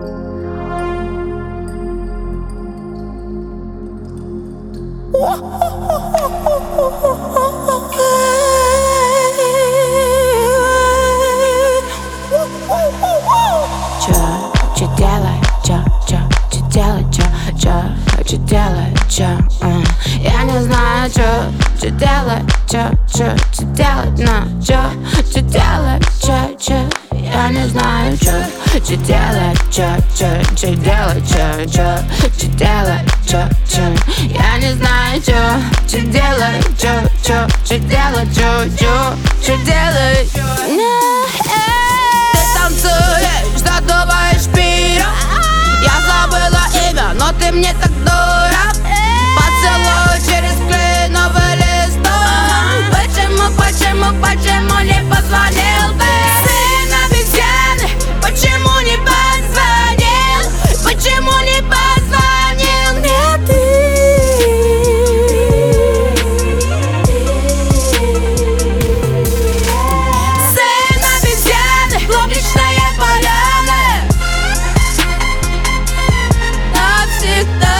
Чё делать, чё делать, чё делать, я не знаю, чё делать, чё делать, но чё делать, я не знаю, чё делать, чё делать, чё делать, я не знаю, чё делать, чё делать, чё делать. Ты танцуешь, задуваешь пирог. Я забыла имя, но ты мне так дорог. Поцелуй через кленовый листок. Почему не позвонил ты? Сын обезьяны, почему не позвонил? Почему не позвонил мне ты? Сын обезьяны, публичная поляна. Навсегда.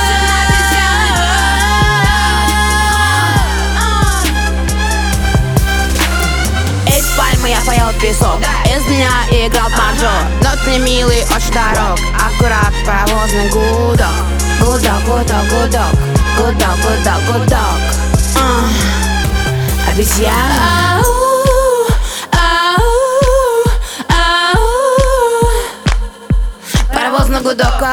Из пальмы я поел песок, из меня играл банджо. Нот мне милый, очень дорог. Аккурат паровозный гудок. Гудок, гудок, гудок. Гудок, гудок, гудок. Обезьяна. Паровозный гудок.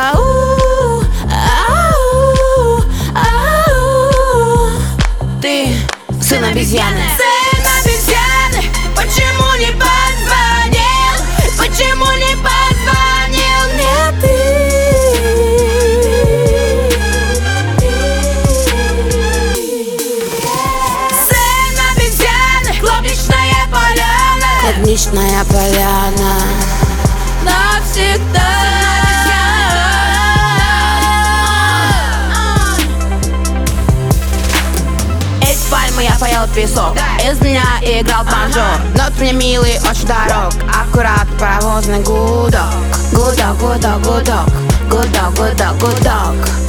Ты сын обезьяны. Сын обезьяны, почему не позвонил? Почему не позвонил мне ты? Сын обезьяны, клубничная поляна. Клубничная поляна. Навсегда. Я поел песок, из меня играл банджо. Нот мне милый, очень дорог. Аккурат паровозный гудок. Гудок, гудок, гудок. Гудок, гудок, гудок.